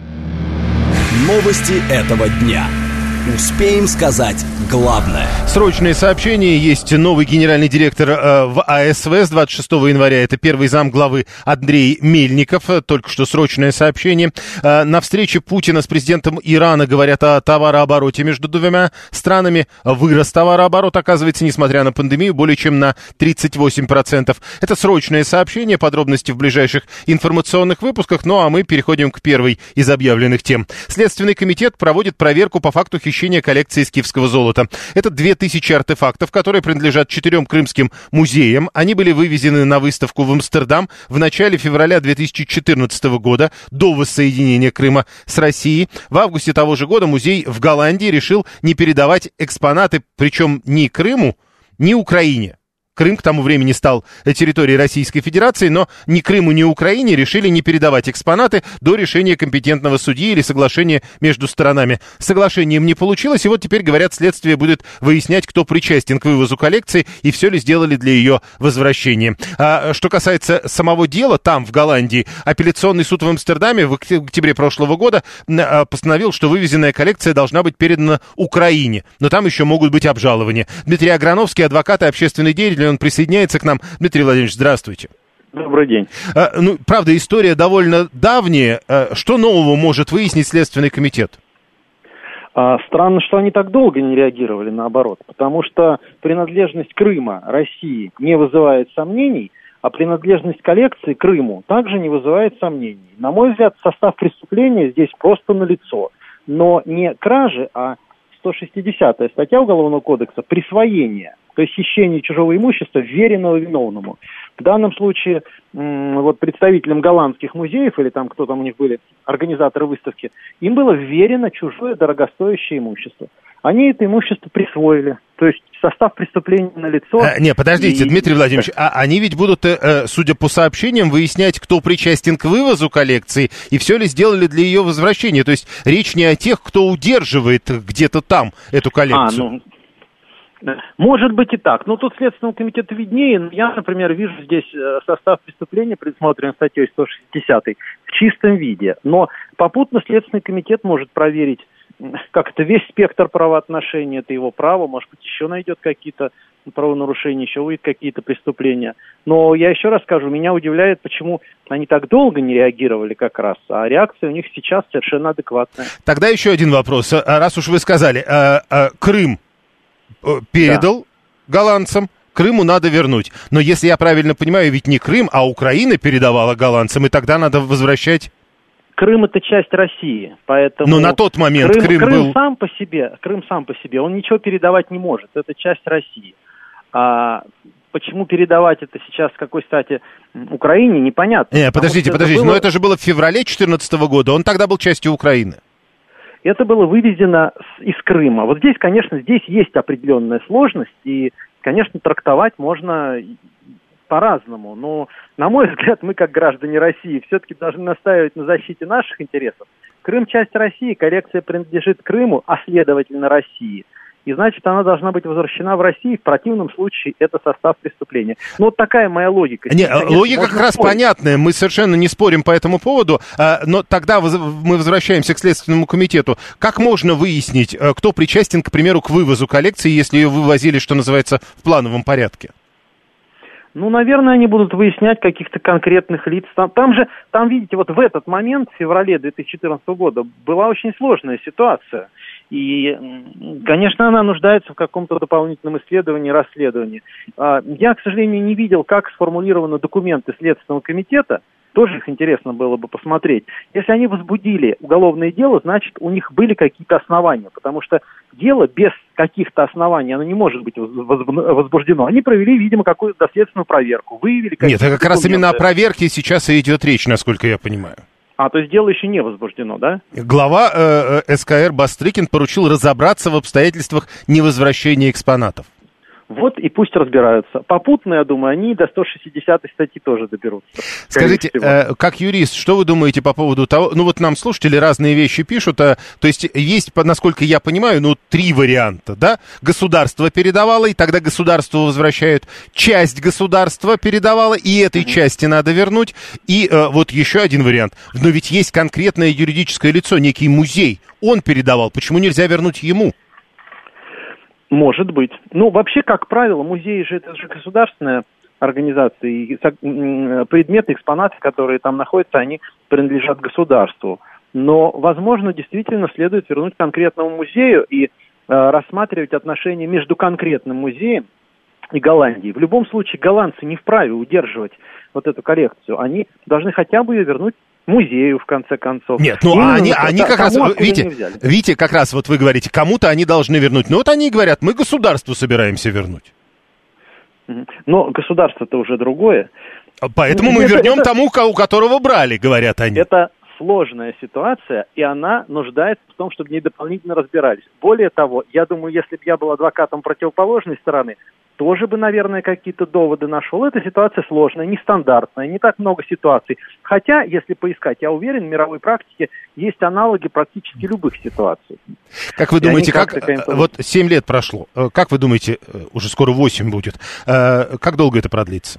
Новости этого дня. Успеем сказать главное. Срочное сообщение. Есть новый генеральный директор э, в А Эс В с двадцать шестого января. Это первый зам главы Андрей Мельников. Только что срочное сообщение. Э, на встрече Путина с президентом Ирана говорят о товарообороте между двумя странами. Вырос товарооборот, оказывается, несмотря на пандемию, более чем на тридцать восемь процентов. Это срочное сообщение. Подробности в ближайших информационных выпусках. Ну а мы переходим к первой из объявленных тем. Следственный комитет проводит проверку по факту хищения коллекции скифского золота. Это две тысячи артефактов, которые принадлежат четырем крымским музеям. Они были вывезены на выставку в Амстердам в начале февраля две тысячи четырнадцатого года, до воссоединения Крыма с Россией. В августе того же года музей в Голландии решил не передавать экспонаты, причем ни Крыму, ни Украине. Крым к тому времени стал территорией Российской Федерации, но ни Крыму, ни Украине решили не передавать экспонаты до решения компетентного судьи или соглашения между сторонами. Соглашением не получилось, и вот теперь, говорят, следствие будет выяснять, кто причастен к вывозу коллекции и все ли сделали для ее возвращения. А что касается самого дела, там, в Голландии, апелляционный суд в Амстердаме в октябре прошлого года постановил, что вывезенная коллекция должна быть передана Украине, но там еще могут быть обжалования. Дмитрий Аграновский, адвокат и общественный деятель, он присоединяется к нам. Дмитрий Владимирович, здравствуйте. Добрый день. А, ну, правда, история довольно давняя. А, что нового может выяснить Следственный комитет? А, странно, что они так долго не реагировали, наоборот, потому что принадлежность Крыма России не вызывает сомнений, а принадлежность коллекции Крыму также не вызывает сомнений. На мой взгляд, состав преступления здесь просто налицо. Но не кражи, а сто шестидесятая статья Уголовного кодекса – присвоение, то есть хищение чужого имущества, вверенного виновному. В данном случае м- вот представителям голландских музеев, или там кто там у них были, организаторы выставки, им было вверено чужое дорогостоящее имущество. Они это имущество присвоили. То есть состав преступления налицо. А, не, подождите, и... Дмитрий Владимирович, а они ведь будут, э, судя по сообщениям, выяснять, кто причастен к вывозу коллекции и все ли сделали для ее возвращения. То есть речь не о тех, кто удерживает где-то там эту коллекцию. А, ну... Может быть и так. Но тут Следственному комитету виднее. Я, например, вижу здесь состав преступления, предусмотренный статьей сто шестидесятой, в чистом виде. Но попутно Следственный комитет может проверить, как это, весь спектр правоотношений, это его право, может быть, еще найдет какие-то правонарушения, еще увидит какие-то преступления. Но я еще раз скажу, меня удивляет, почему они так долго не реагировали как раз, а реакция у них сейчас совершенно адекватная. Тогда еще один вопрос. Раз уж вы сказали, Крым передал да. голландцам, Крыму надо вернуть. Но если я правильно понимаю, ведь не Крым, а Украина передавала голландцам, и тогда надо возвращать... Крым — это часть России, поэтому... Но на тот момент Крым, Крым, Крым был... сам по себе, Крым сам по себе, он ничего передавать не может, это часть России. А почему передавать это сейчас, с какой стати, Украине, непонятно. Не, подождите, подождите, это было... но это же было в феврале две тысячи четырнадцатого года, он тогда был частью Украины. Это было вывезено из Крыма. Вот здесь, конечно, здесь есть определенная сложность, и, конечно, трактовать можно по-разному. Но, на мой взгляд, мы, как граждане России, все-таки должны настаивать на защите наших интересов. Крым – часть России, коллекция принадлежит Крыму, а следовательно России. И значит, она должна быть возвращена в Россию, в противном случае это состав преступления. Ну, вот такая моя логика. Не, конечно, логика как раз спорить. Понятная, мы совершенно не спорим по этому поводу, но тогда мы возвращаемся к Следственному комитету. Как можно выяснить, кто причастен, к примеру, к вывозу коллекции, если ее вывозили, что называется, в плановом порядке? Ну, наверное, они будут выяснять каких-то конкретных лиц. Там, там же, там, видите, вот в этот момент, в феврале две тысячи четырнадцатого года, была очень сложная ситуация. И, конечно, она нуждается в каком-то дополнительном исследовании, расследовании. Я, к сожалению, не видел, как сформулированы документы Следственного комитета. Тоже их интересно было бы посмотреть. Если они возбудили уголовное дело, значит, у них были какие-то основания, потому что дело без каких-то оснований, оно не может быть возбуждено. Они провели, видимо, какую-то доследственную проверку, выявили какие-то Нет, а как документы. раз именно о проверке сейчас и идет речь, насколько я понимаю. А, то есть дело еще не возбуждено, да? Глава э, э, СКР Бастрыкин поручил разобраться в обстоятельствах невозвращения экспонатов. Вот и пусть разбираются. Попутно, я думаю, они до сто шестидесятой статьи тоже доберутся. Скажите, э, как юрист, что вы думаете по поводу того... Ну вот нам слушатели разные вещи пишут. А, то есть есть, насколько я понимаю, ну три варианта, да? Государство передавало, и тогда государство возвращают. Часть государства передавала, и этой mm-hmm. части надо вернуть. И э, вот еще один вариант. Но ведь есть конкретное юридическое лицо, некий музей. Он передавал. Почему нельзя вернуть ему? Может быть. Ну, вообще, как правило, музеи же это же государственная организация, и предметы, экспонаты, которые там находятся, они принадлежат государству. Но, возможно, действительно следует вернуть конкретному музею и э, рассматривать отношения между конкретным музеем и Голландией. В любом случае, голландцы не вправе удерживать вот эту коллекцию. Они должны хотя бы ее вернуть музею, в конце концов. Нет, ну а они, они как раз, видите, видите, как раз вот вы говорите, кому-то они должны вернуть. Ну вот они говорят, мы государству собираемся вернуть. Но государство-то уже другое. Поэтому ну, мы это, вернем это, тому, у которого брали, говорят они. Это сложная ситуация, и она нуждается в том, чтобы в ней дополнительно разбирались. Более того, я думаю, если бы я был адвокатом противоположной стороны, тоже бы, наверное, какие-то доводы нашел. Эта ситуация сложная, нестандартная, не так много ситуаций. Хотя, если поискать, я уверен, в мировой практике есть аналоги практически любых ситуаций. Как вы думаете, как, вот семь лет прошло, как вы думаете, уже скоро восемь будет, как долго это продлится?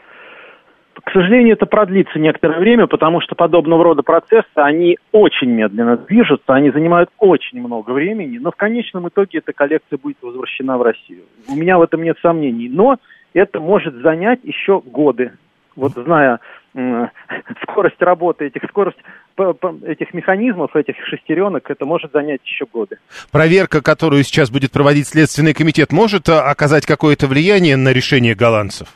К сожалению, это продлится некоторое время, потому что подобного рода процессы, они очень медленно движутся, они занимают очень много времени, но в конечном итоге эта коллекция будет возвращена в Россию. У меня в этом нет сомнений, но это может занять еще годы. Вот зная э, скорость работы этих, скорость этих механизмов, этих шестеренок, это может занять еще годы. Проверка, которую сейчас будет проводить Следственный комитет, может оказать какое-то влияние на решение голландцев?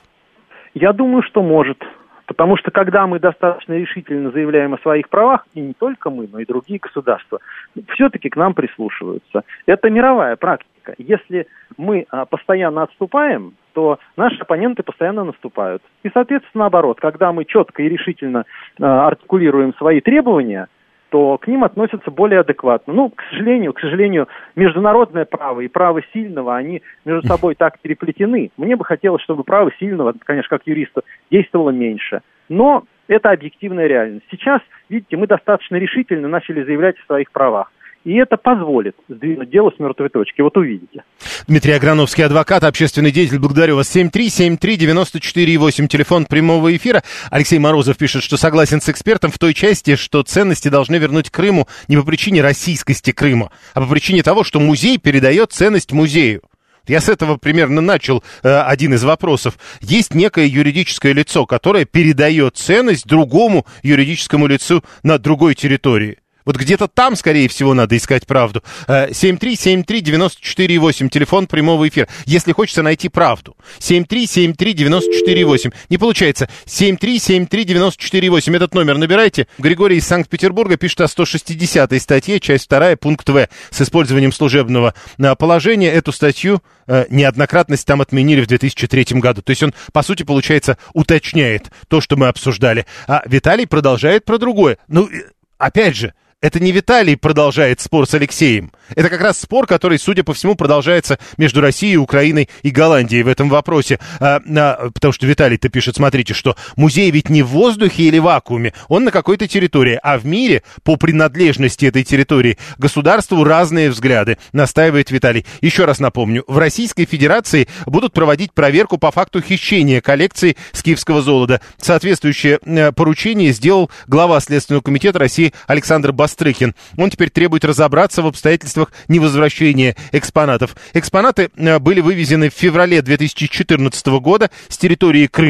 Я думаю, что может. Потому что когда мы достаточно решительно заявляем о своих правах, и не только мы, но и другие государства, все-таки к нам прислушиваются. Это мировая практика. Если мы а, постоянно отступаем, то наши оппоненты постоянно наступают. И, соответственно, наоборот, когда мы четко и решительно а, артикулируем свои требования, то к ним относятся более адекватно. Ну, к сожалению, к сожалению, международное право и право сильного, они между собой так переплетены. Мне бы хотелось, чтобы право сильного, конечно, как юриста, действовало меньше. Но это объективная реальность. Сейчас, видите, мы достаточно решительно начали заявлять о своих правах. И это позволит сдвинуть дело с мертвой точки. Вот увидите. Дмитрий Аграновский, адвокат, общественный деятель. Благодарю вас. семь три семь три девяносто четыре восемь, телефон прямого эфира. Алексей Морозов пишет, что согласен с экспертом в той части, что ценности должны вернуть Крыму не по причине российскости Крыма, а по причине того, что музей передает ценность музею. Я с этого примерно начал э, один из вопросов. Есть некое юридическое лицо, которое передает ценность другому юридическому лицу на другой территории. Вот где-то там, скорее всего, надо искать правду. семь три семь три девяносто четыре восемь, телефон прямого эфира. Если хочется найти правду. семь три семь три девяносто четыре восемь. Не получается. семь три семь три девяносто четыре восемь. Этот номер набирайте. Григорий из Санкт-Петербурга пишет о сто шестидесятой статье, часть вторая, пункт В. С использованием служебного положения. Эту статью неоднократность там отменили в две тысячи третьем году. То есть он, по сути, получается, уточняет то, что мы обсуждали. А Виталий продолжает про другое. Ну, опять же, это не Виталий продолжает спор с Алексеем. Это как раз спор, который, судя по всему, продолжается между Россией, Украиной и Голландией в этом вопросе. А, а, потому что Виталий-то пишет, смотрите, что музей ведь не в воздухе или вакууме, он на какой-то территории. А в мире по принадлежности этой территории государству разные взгляды, настаивает Виталий. Еще раз напомню, в Российской Федерации будут проводить проверку по факту хищения коллекции скифского золота. Соответствующее поручение сделал глава Следственного комитета России Александр Бастрыкин. Он теперь требует разобраться в обстоятельствах невозвращения экспонатов. Экспонаты были вывезены в феврале две тысячи четырнадцатого года с территории Крыма.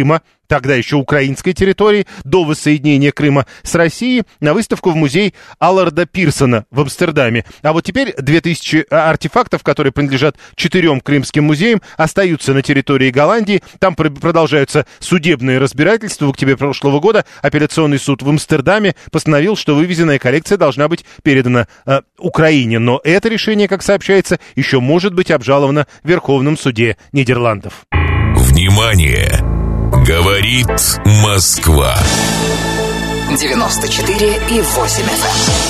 тогда еще украинской территории, до воссоединения Крыма с Россией, на выставку в музей Алларда Пирсона в Амстердаме. А вот теперь две тысячи артефактов, которые принадлежат четырем крымским музеям, остаются на территории Голландии. Там продолжаются судебные разбирательства. В октябре прошлого года апелляционный суд в Амстердаме постановил, что вывезенная коллекция должна быть передана э, Украине. Но это решение, как сообщается, еще может быть обжаловано в Верховном суде Нидерландов. Внимание! Говорит Москва. девяносто четыре и восемь эф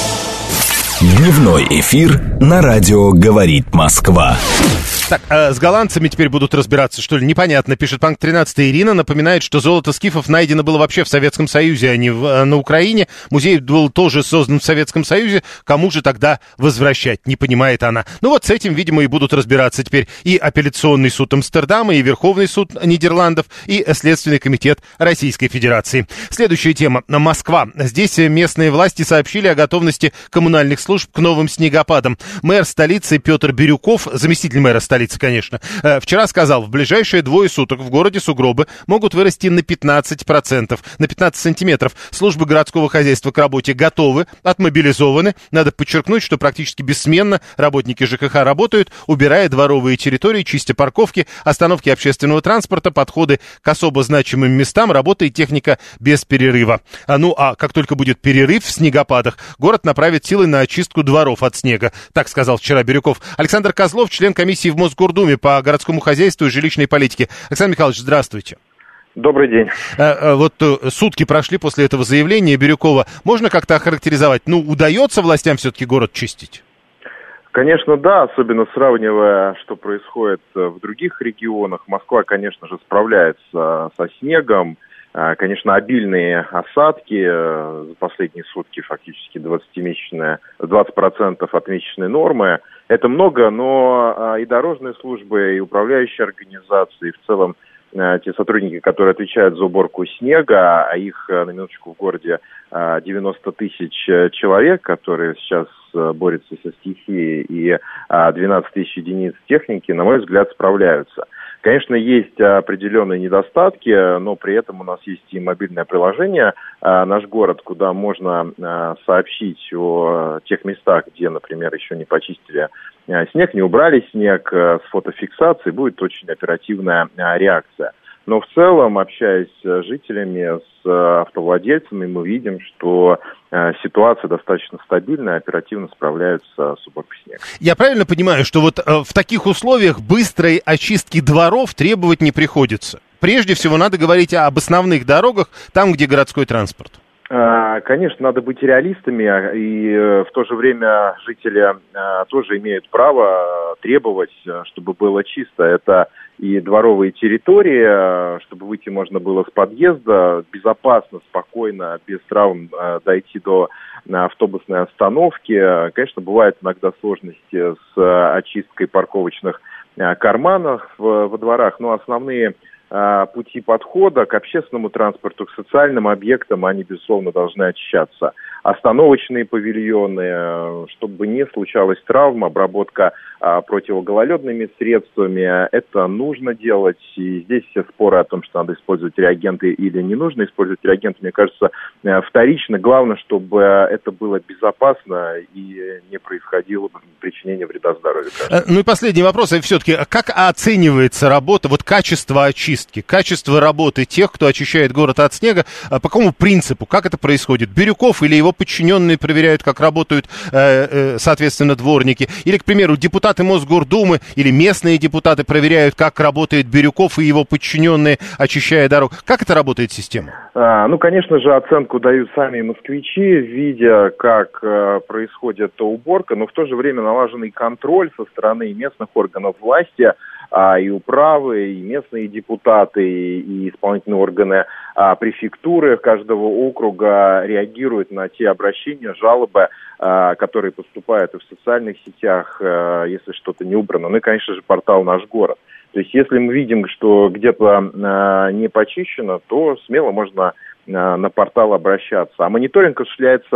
эм. Дневной эфир на радио «Говорит Москва». Так, э, с голландцами теперь будут разбираться, что ли? Непонятно, пишет Панк тринадцать. Ирина напоминает, что золото скифов найдено было вообще в Советском Союзе, а не в, на Украине. Музей был тоже создан в Советском Союзе. Кому же тогда возвращать? Не понимает она. Ну вот с этим, видимо, и будут разбираться теперь и апелляционный суд Амстердама, и Верховный суд Нидерландов, и Следственный комитет Российской Федерации. Следующая тема. Москва. Здесь местные власти сообщили о готовности коммунальных служб к новым снегопадам. Мэр столицы Петр Бирюков, заместитель мэра столицы, конечно, вчера сказал, в ближайшие двое суток в городе сугробы могут вырасти на пятнадцать процентов, на пятнадцать сантиметров. Службы городского хозяйства к работе готовы, отмобилизованы. Надо подчеркнуть, что практически бессменно работники ЖКХ работают, убирая дворовые территории, чистя парковки, остановки общественного транспорта, подходы к особо значимым местам, работает техника без перерыва. А ну, а как только будет перерыв в снегопадах, город направит силы на очистку дворов от снега. Так сказал вчера Бирюков. Александр Козлов, член комиссии в Мосгордуме по городскому хозяйству и жилищной политике. Александр Михайлович, здравствуйте. Добрый день. А, вот сутки прошли после этого заявления Бирюкова. Можно как-то охарактеризовать? Ну, удается властям все-таки город чистить? Конечно, да, особенно сравнивая, что происходит в других регионах. Москва, конечно же, справляется со снегом. Конечно, обильные осадки, за последние сутки фактически двадцатимесячная, двадцать процентов от месячной нормы. Это много, но и дорожные службы, и управляющие организации, и в целом те сотрудники, которые отвечают за уборку снега, а их, на минуточку, в городе девяносто тысяч человек, которые сейчас борются со стихией, и двенадцать тысяч единиц техники, на мой взгляд, справляются. Конечно, есть определенные недостатки, но при этом у нас есть и мобильное приложение «Наш город», куда можно сообщить о тех местах, где, например, еще не почистили снег, не убрали снег, с фотофиксацией будет очень оперативная реакция. Но в целом, общаясь с жителями, с автовладельцами, мы видим, что э, ситуация достаточно стабильная, оперативно справляются с уборкой снега. Я правильно понимаю, что вот э, в таких условиях быстрой очистки дворов требовать не приходится? Прежде всего, надо говорить об основных дорогах, там, где городской транспорт. Конечно, надо быть реалистами, и в то же время жители тоже имеют право требовать, чтобы было чисто. Это и дворовые территории, чтобы выйти можно было с подъезда, безопасно, спокойно, без травм дойти до автобусной остановки. Конечно, бывают иногда сложности с очисткой парковочных карманов во дворах, но основные пути подхода к общественному транспорту, к социальным объектам, они, безусловно, должны очищаться. Остановочные павильоны, чтобы не случалось травм, обработка а, противогололедными средствами, это нужно делать. И здесь все споры о том, что надо использовать реагенты или не нужно использовать реагенты, мне кажется, вторично. Главное, чтобы это было безопасно и не происходило причинение вреда здоровью. Ну и последний вопрос. Все-таки, как оценивается работа, вот качество очистки, качество работы тех, кто очищает город от снега? По какому принципу? Как это происходит? Бирюков или его подчиненные проверяют, как работают, соответственно, дворники? Или, к примеру, депутаты Мосгордумы или местные депутаты проверяют, как работает Бирюков и его подчиненные, очищая дорогу? Как это работает система? А, ну, конечно же, оценку дают сами москвичи, видя, как а, происходит уборка, но в то же время налаженный контроль со стороны местных органов власти, а, и управы, и местные депутаты, и, и исполнительные органы а, префектуры каждого округа реагируют на те обращения, жалобы, а, которые поступают и в социальных сетях, а, если что-то не убрано. Ну и, конечно же, портал «Наш город». То есть, если мы видим, что где-то а, не почищено, то смело можно а, на портал обращаться. А мониторинг осуществляется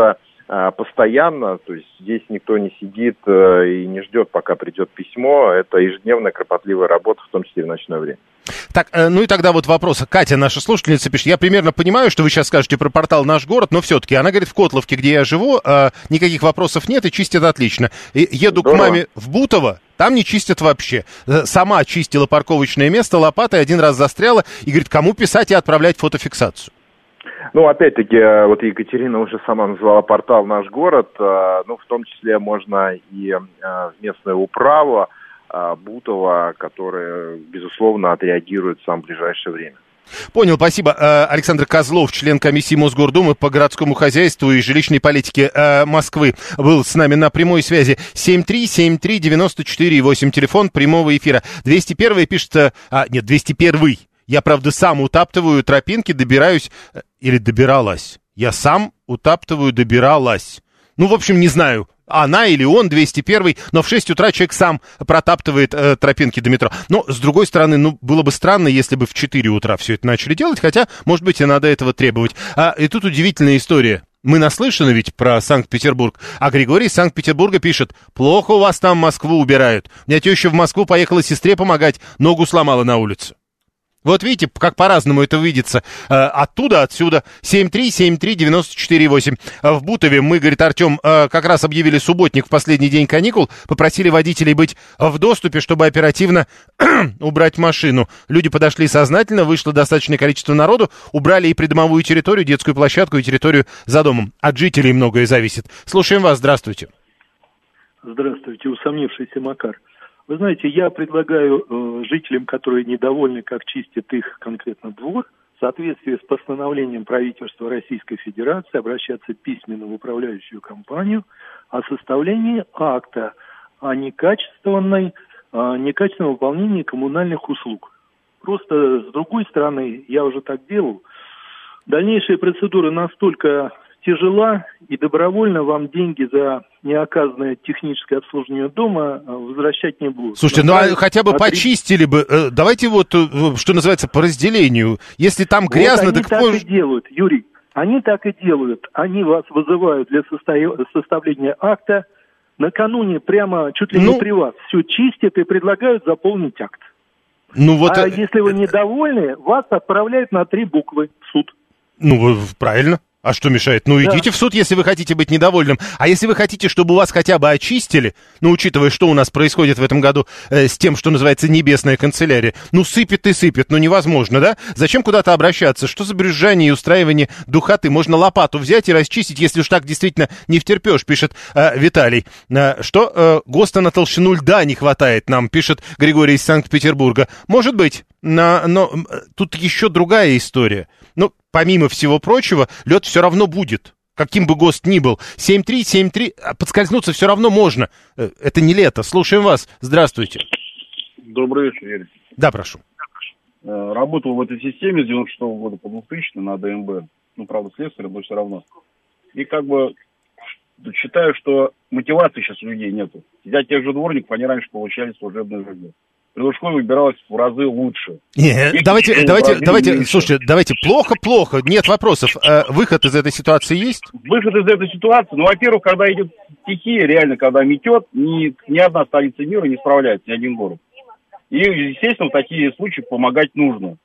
постоянно, то есть здесь никто не сидит и не ждет, пока придет письмо. Это ежедневная кропотливая работа, в том числе и в ночное время. Так, ну и тогда вот вопрос. Катя, наша слушательница, пишет, я примерно понимаю, что вы сейчас скажете про портал «Наш город», но все-таки, она говорит, в Котловке, где я живу, никаких вопросов нет и чистят отлично. Еду Здорово. К маме в Бутово, там не чистят вообще. Сама чистила парковочное место лопатой, один раз застряла и говорит, кому писать и отправлять фотофиксацию. Ну, опять-таки, вот Екатерина уже сама назвала портал «Наш город», ну, в том числе можно и в местную управу Бутова, который, безусловно, отреагирует в самое ближайшее время. Понял, спасибо. Александр Козлов, член комиссии Мосгордумы по городскому хозяйству и жилищной политике Москвы, был с нами на прямой связи. семь три семь три девяносто четыре восемь, телефон прямого эфира. двести один пишет, а, нет, двести один. Я, правда, сам утаптываю тропинки, добираюсь, или добиралась. Я сам утаптываю, добиралась. Ну, в общем, не знаю, она или он, двести один, но в шесть утра человек сам протаптывает э, тропинки до метро. Но, с другой стороны, ну, было бы странно, если бы в четыре утра все это начали делать, хотя, может быть, и надо этого требовать. А, и тут удивительная история. Мы наслышаны ведь про Санкт-Петербург, а Григорий из Санкт-Петербурга пишет, плохо у вас там Москву убирают. У меня теща в Москву поехала сестре помогать, ногу сломала на улице. Вот видите, как по-разному это видится. Оттуда, отсюда. семь три семь три девяносто четыре восемь. В Бутове мы, говорит Артем, как раз объявили субботник в последний день каникул. Попросили водителей быть в доступе, чтобы оперативно убрать машину. Люди подошли сознательно, вышло достаточное количество народу. Убрали и придомовую территорию, детскую площадку и территорию за домом. От жителей многое зависит. Слушаем вас, здравствуйте. Здравствуйте, усомнившийся Макар. Вы знаете, я предлагаю э, жителям, которые недовольны, как чистит их конкретно двор, в соответствии с постановлением правительства Российской Федерации обращаться письменно в управляющую компанию о составлении акта о некачественной, о некачественном выполнении коммунальных услуг. Просто с другой стороны, я уже так делал, дальнейшая процедура настолько тяжела, и добровольно вам деньги за неоказанное техническое обслуживание дома возвращать не будут. Слушайте, ну а хотя бы почистили бы. Давайте вот, что называется, по разделению. Если там грязно, вот они так... так и делают, Юрий. Они так и делают. Они вас вызывают для составления акта. Накануне прямо чуть ли ну... не при вас все чистят и предлагают заполнить акт. Ну, вот... А если вы недовольны, вас отправляют на три буквы в суд. Ну, правильно. А что мешает? Ну, идите да. в суд, если вы хотите быть недовольным. А если вы хотите, чтобы у вас хотя бы очистили, ну, учитывая, что у нас происходит в этом году э, с тем, что называется небесная канцелярия, ну, сыпет и сыпет, ну, невозможно, да? Зачем куда-то обращаться? Что за брюзжание и устраивание духоты? Можно лопату взять и расчистить, если уж так действительно не втерпешь, пишет э, Виталий. Э, что э, ГОСТа на толщину льда не хватает нам, пишет Григорий из Санкт-Петербурга. Может быть, но, но тут еще другая история. Ну, помимо всего прочего, лед все равно будет, каким бы ГОСТ ни был. семь три семь три, подскользнуться все равно можно. Это не лето. Слушаем вас. Здравствуйте. Добрый вечер, Юрий. Да, прошу. Работал в этой системе с девяносто шестого года по двухтысячный на ДМБ. Ну, правда, слесарем, но все равно. И как бы считаю, что мотивации сейчас у людей нету. Взять тех же дворников, они раньше получали служебную жизнь. При Лужковой выбиралась в разы лучше. Нет, давайте, давайте, давайте, меньше. Слушайте, давайте, плохо-плохо, нет вопросов. Э, выход из этой ситуации есть? Выход из этой ситуации, ну, во-первых, когда идет стихия, реально, когда метет, ни, ни одна столица мира не справляется, ни один город. И, естественно, в такие случаи помогать нужно.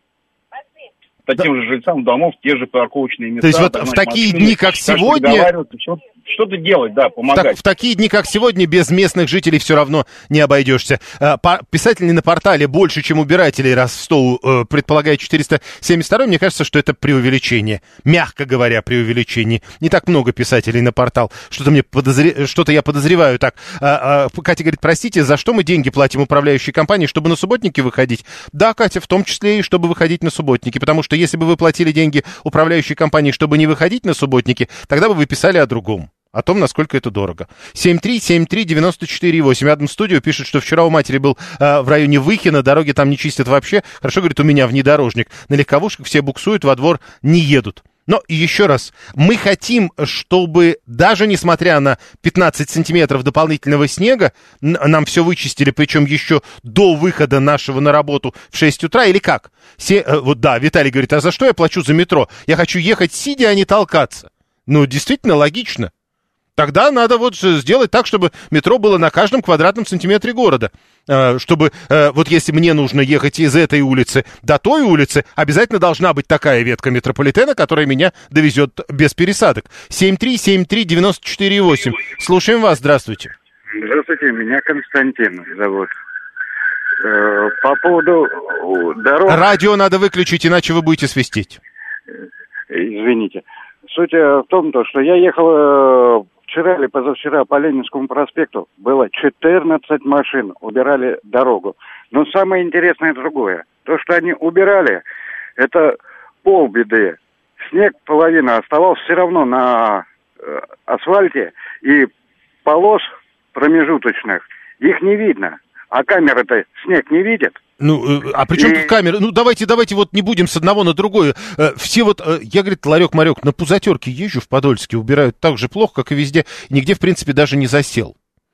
Таким да. же жильцам домов, те же парковочные места. То есть вот в такие машины, дни, как сегодня... Что-то делать, да, помогать. Так, в такие дни, как сегодня, без местных жителей все равно не обойдешься. Писатели на портале больше, чем убирателей, раз в сто, предполагает четыреста семьдесят два, мне кажется, что это преувеличение. Мягко говоря, преувеличение. Не так много писателей на портал. Что-то мне подозр... Что-то я подозреваю так. Катя говорит, простите, за что мы деньги платим управляющей компании, чтобы на субботники выходить? Да, Катя, в том числе и чтобы выходить на субботники. Потому что если бы вы платили деньги управляющей компании, чтобы не выходить на субботники, тогда бы вы писали о другом. О том, насколько это дорого. семь три семь три девяносто четыре восемь. Адам Студио пишет, что вчера у матери был э, в районе Выхина, дороги там не чистят вообще. Хорошо, говорит, у меня внедорожник. На легковушках все буксуют, во двор не едут. Но еще раз, мы хотим, чтобы даже несмотря на пятнадцать сантиметров дополнительного снега, нам все вычистили, причем еще до выхода нашего на работу в шесть утра, или как? Се, э, вот да, Виталий говорит, а за что я плачу за метро? Я хочу ехать сидя, а не толкаться. Ну, действительно логично. Тогда надо вот сделать так, чтобы метро было на каждом квадратном сантиметре города. Чтобы вот если мне нужно ехать из этой улицы до той улицы, обязательно должна быть такая ветка метрополитена, которая меня довезет без пересадок. семь три семь три девять четыре восемь. Слушаем вас, здравствуйте. Здравствуйте, меня Константин зовут. По поводу дорог... Радио надо выключить, иначе вы будете свистеть. Извините. Суть в том, что я ехал вчера или позавчера по Ленинскому проспекту. Было четырнадцать машин, убирали дорогу. Но самое интересное другое. То, что они убирали, это полбеды. Снег половина оставался все равно на асфальте, и полос промежуточных их не видно. А камера-то снег не видит. Ну, а при чем и... тут камера? Ну, давайте, давайте вот не будем с одного на другое. Все вот, я, говорит, ларек-марек, на Пузатерке езжу в Подольске, убирают так же плохо, как и везде. Нигде, в принципе, даже не засел.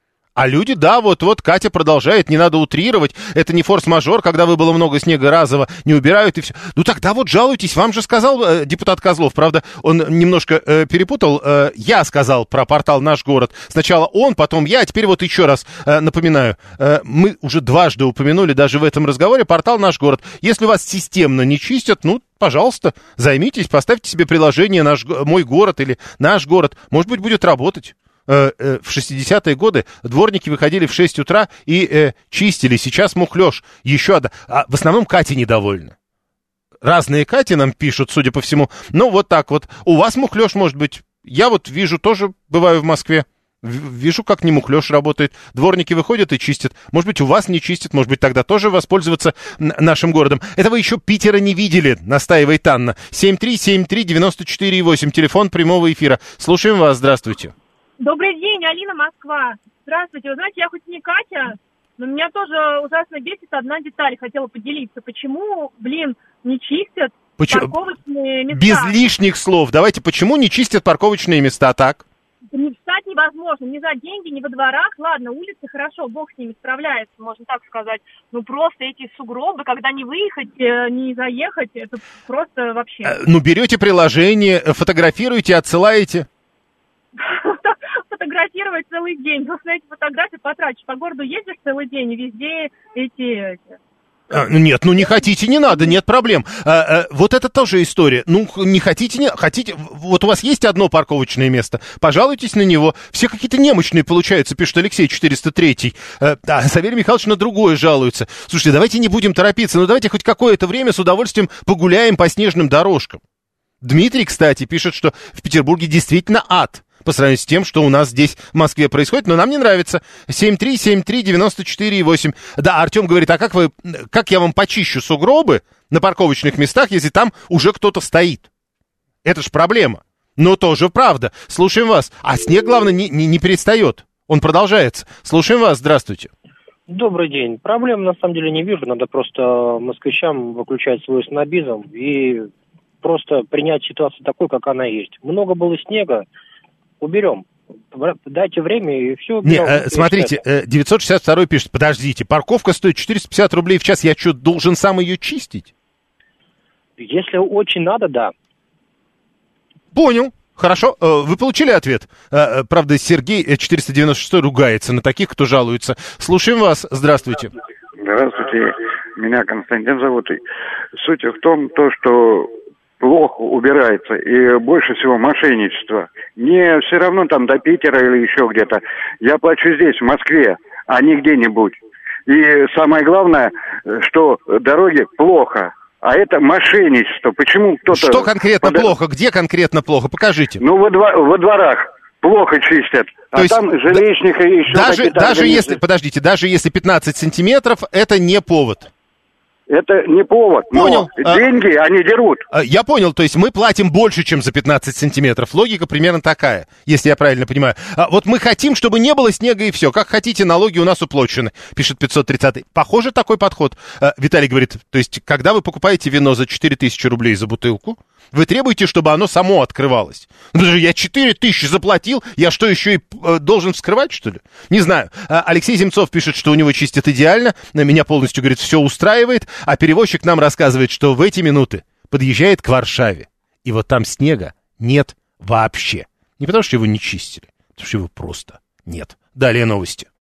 А люди, да, вот-вот, Катя продолжает, не надо утрировать, это не форс-мажор, когда выбыло много снега разово, не убирают и все. Ну тогда вот жалуйтесь, вам же сказал э, депутат Козлов, правда, он немножко э, перепутал, э, я сказал про портал «Наш город». Сначала он, потом я, а теперь вот еще раз э, напоминаю, э, мы уже дважды упомянули даже в этом разговоре портал «Наш город». Если вас системно не чистят, ну, пожалуйста, займитесь, поставьте себе приложение «Наш, «Мой город» или «Наш город», может быть, будет работать. В шестидесятые годы дворники выходили в шесть утра и э, чистили. Сейчас мухлёж. Еще одна. А в основном Катя недовольна. Разные Кати нам пишут, судя по всему. Ну, вот так вот. У вас мухлёж, может быть. Я вот вижу, тоже бываю в Москве. Вижу, как не мухлёж работает. Дворники выходят и чистят. Может быть, у вас не чистят. Может быть, тогда тоже воспользоваться нашим городом. Это вы еще Питера не видели, настаивает Анна. семь три семь три девять четыре восемь. Телефон прямого эфира. Слушаем вас. Здравствуйте. Добрый день, Алина, Москва. Здравствуйте. Вы знаете, я хоть не Катя, но меня тоже ужасно бесит одна деталь. Хотела поделиться. Почему, блин, не чистят почему? парковочные места? Без лишних слов. Давайте, почему не чистят парковочные места, так? Не встать невозможно. Ни за деньги, ни во дворах. Ладно, улицы хорошо, Бог с ними справляется, можно так сказать. Ну, просто эти сугробы, когда не выехать, не заехать, это просто вообще... Ну, берете приложение, фотографируете, отсылаете... Фотографировать целый день. Просто на эти фотографии потратишь. По городу ездишь целый день, и везде эти... эти... А, нет, ну не хотите, не надо, нет проблем. А, а, вот это тоже история. Ну, не хотите, не хотите. Вот у вас есть одно парковочное место, пожалуйтесь на него. Все какие-то немощные получаются, пишет Алексей четыреста три. А, а Савелий Михайлович на другое жалуется. Слушайте, давайте не будем торопиться, ну давайте хоть какое-то время с удовольствием погуляем по снежным дорожкам. Дмитрий, кстати, пишет, что в Петербурге действительно ад по сравнению с тем, что у нас здесь в Москве происходит, но нам не нравится. семь три семь три девять четыре восемь. Да, Артем говорит, а как вы, как я вам почищу сугробы на парковочных местах, если там уже кто-то стоит? Это ж проблема. Но тоже правда. Слушаем вас. А снег, главное, не, не, не перестает. Он продолжается. Слушаем вас. Здравствуйте. Добрый день. Проблем на самом деле не вижу. Надо просто москвичам выключать свой снобизм и просто принять ситуацию такой, как она есть. Много было снега. Уберем. Дайте время, и все уберем. Не, э, смотрите, э, девятьсот шестьдесят два пишет, подождите, парковка стоит четыреста пятьдесят рублей в час, я что, должен сам ее чистить? Если очень надо, да. Понял. Хорошо, вы получили ответ? Правда, Сергей четыреста девяносто шесть ругается на таких, кто жалуется. Слушаем вас. Здравствуйте. Здравствуйте. Меня Константин зовут. Суть в том, то, что плохо убирается, и больше всего мошенничество. Мне все равно там до Питера или еще где-то. Я плачу здесь, в Москве, а не где-нибудь. И самое главное, что дороги плохо. А это мошенничество. Почему кто-то... Что конкретно под... плохо? Где конкретно плохо? Покажите. Ну, во, двор, во дворах плохо чистят. То а есть, там жилищных и еще даже, даже если, подождите, даже если пятнадцать сантиметров, это не повод. Это не повод, понял. Но деньги а, они дерут. Я понял, то есть мы платим больше, чем за пятнадцать сантиметров. Логика примерно такая, если я правильно понимаю. А вот мы хотим, чтобы не было снега и все. Как хотите, налоги у нас уплочены, пишет пятьсот тридцатый. Похоже, такой подход. А, Виталий говорит, то есть когда вы покупаете вино за четыре тысячи рублей за бутылку, вы требуете, чтобы оно само открывалось. Ну, я четыре тысячи заплатил, я что, еще и э, должен вскрывать, что ли? Не знаю. А, Алексей Земцов пишет, что у него чистят идеально. Меня полностью, говорит, все устраивает. А перевозчик нам рассказывает, что в эти минуты подъезжает к Варшаве. И вот там снега нет Вообще. Не потому, что его не чистили, потому что его просто нет. Далее новости.